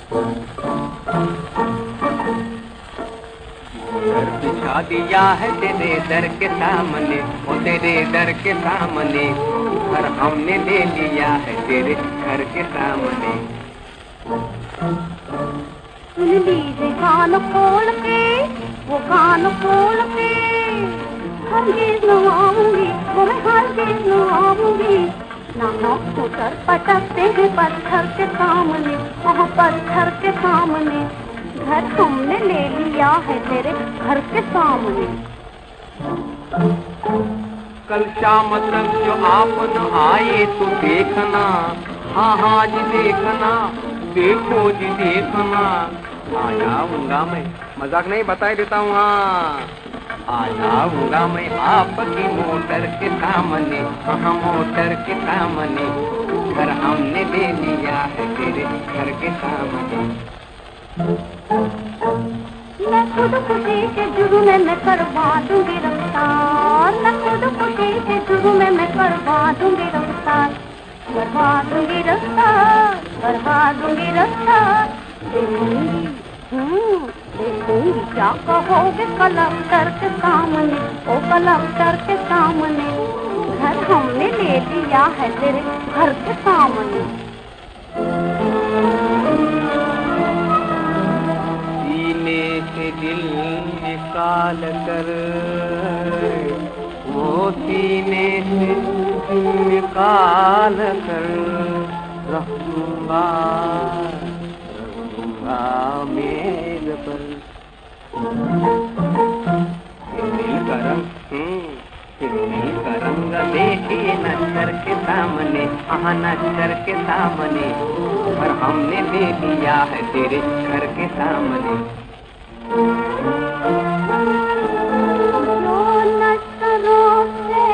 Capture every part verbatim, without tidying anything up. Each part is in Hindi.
घर बिछा दिया है तेरे दर के सामने, ओ तेरे दर के सामने। घर हमने ले लिया है तेरे घर के सामने। सुन लीजिए कान खोल के, वो कान खोल के, हर चीज आऊंगी, वो मैं हर चीज आऊंगी। ना स्कूटर पटकते हैं पत्थर के सामने, वहाँ पत्थर के सामने। घर हमने ले लिया है तेरे घर के सामने। कल शाम तक जो आप न आए तो देखना, हाँ हाँ जी देखना, देखो जी देखना। आ जाऊंगा मैं, मजाक नहीं बताई देता हूँ। हाँ आ जाऊंगा मैं आपकी मोटर के सामने, हाँ मोटर के सामने। घर हमने ले लिया है तेरे घर के सामने। मैं खुद खुशी से जुर्म में करवा दूंगी रफ्तार, मैं खुद खुशी से जुर्म में करवा दूंगी रफ्तार, करवा दूंगी रफ्तार, करवा दूंगी रफ्तार। देखूंगी, हम्म देखूंगी क्या कहोगे कलक्टर के सामने, ओ कलक्टर के सामने। घर हमने ले लिया है तेरे घर के सामने। से दिल निकाल कर, वो सीने से निकाल कर रखूंगा, रखूंगा मेज पर। दिल का रंग, दिल का रंग देखिए नजर के सामने, हाँ नजर के सामने। और हमने ले लिया है तेरे घर के सामने। जो नजरों से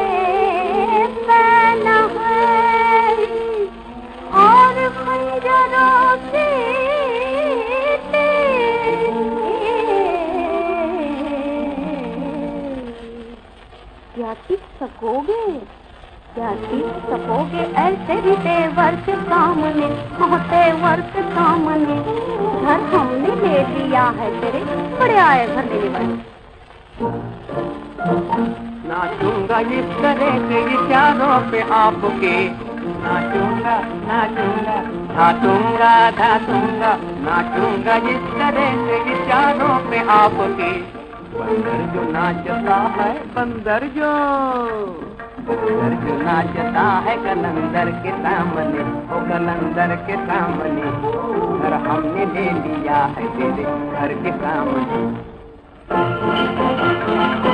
पहना है और खंजरों से क्या टिक सकोगे, क्या टिक सकोगे ऐसे भी तेवर के सामने, हाँ तेवर के सामने। घर हमने ले लिया है तेरे, बड़े आए घर लेने वाले। नाचूंगा इस तरह से विचारों पे आपके, नाचूंगा नाचूंगा धातूंगा धातूंगा, नाचूंगा इस तरह से विचारों पे आपके। बंदर जो नाचता है, बंदर जो बंदर जो नाचता है कलंदर के सामने, ओ कलंदर के सामने। घर हमने ले लिया है तेरे घर के सामने।